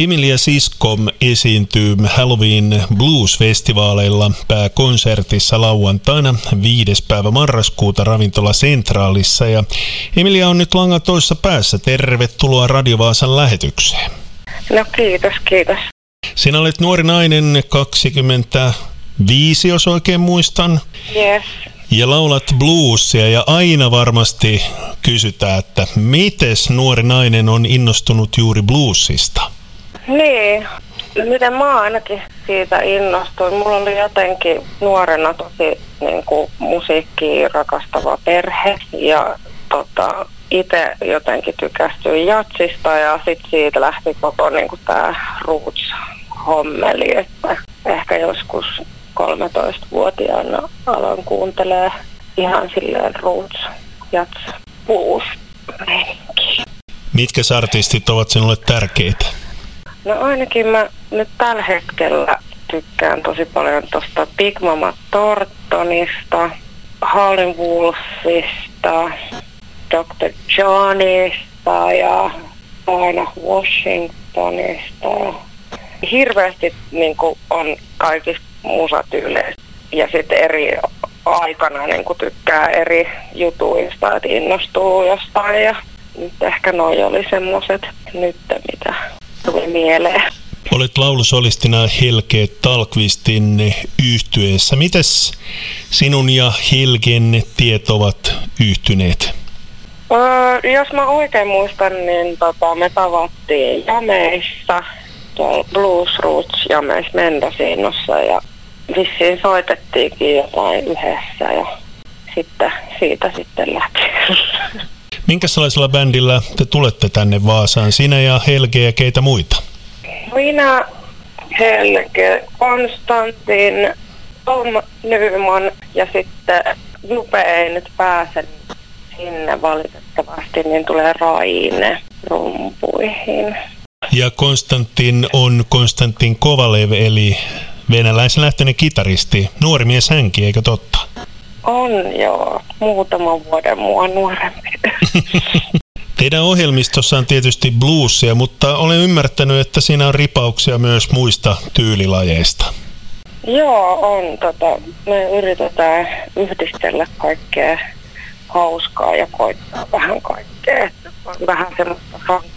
Emilia Siskom esiintyy Halloween Blues-festivaaleilla pääkonsertissa lauantaina 5. päivä marraskuuta Ravintola Centralissa. Ja Emilia on nyt langan toisessa päässä. Tervetuloa Radio Vaasan lähetykseen. No kiitos. Sinä olet nuori nainen, 25, jos oikein muistan. Yes. Ja laulat bluesia ja aina varmasti kysytään, että mites nuori nainen on innostunut juuri bluesista? Niin, miten mä ainakin siitä innostuin. Mulla oli jotenkin nuorena tosi musiikkia rakastava perhe ja itse jotenkin tykästyin jatsista ja sitten siitä lähti koko tää roots-hommeli, että ehkä joskus 13-vuotiaana aloin kuuntelee ihan silleen roots, jats, blues -meininkiä. Mitkä artistit ovat sinulle tärkeitä? No ainakin mä nyt tällä hetkellä tykkään tosi paljon tuosta Big Mama Thorntonista, Howlin' Wolfista, Dr. Johnista ja aina Washingtonista. Hirveästi on kaikista musatyyleistä ja sitten eri aikana tykkää eri jutuista, että innostuu jostain ja nyt ehkä noi oli semmoset nyt, mitä tuli mieleen. Olet laulusolistina Helge Tallqvistin yhtyeessä. Mites sinun ja Helgen tiet ovat yhtyneet? Jos mä oikein muistan, niin me tavattiin Jameissa, tuolla Blues Roots Jameissa Mendocinossa ja vissiin soitettiinkin jotain yhdessä ja siitä sitten lähti. Minkälaisella bändillä te tulette tänne Vaasaan? Sinä ja Helge ja keitä muita? Minä, Helge, Konstantin, Tom Nyman ja sitten Jupe ei nyt pääse sinne valitettavasti, niin tulee Raine rumpuihin. Ja Konstantin on Konstantin Kovalev, eli venäläislähtöinen kitaristi. Nuori mies hänkin, eikö totta? On joo, muutaman vuoden mua nuorempi. Teidän ohjelmistossa on tietysti bluesia, mutta olen ymmärtänyt, että siinä on ripauksia myös muista tyylilajeista. Joo, on. Me yritetään yhdistellä kaikkea hauskaa ja koittaa vähän kaikkea. On vähän semmoista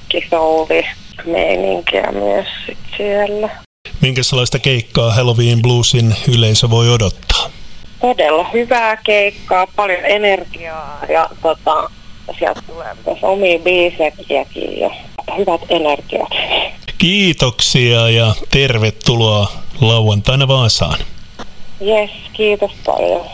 funkki-souli-meininkiä myös sit siellä. Minkälaista keikkaa Halloween Bluesin yleisö voi odottaa? Todella hyvää keikkaa, paljon energiaa ja sieltä tulee myös omia biisejäkin ja hyvät energiat. Kiitoksia ja tervetuloa lauantaina Vaasaan. Jes, kiitos paljon.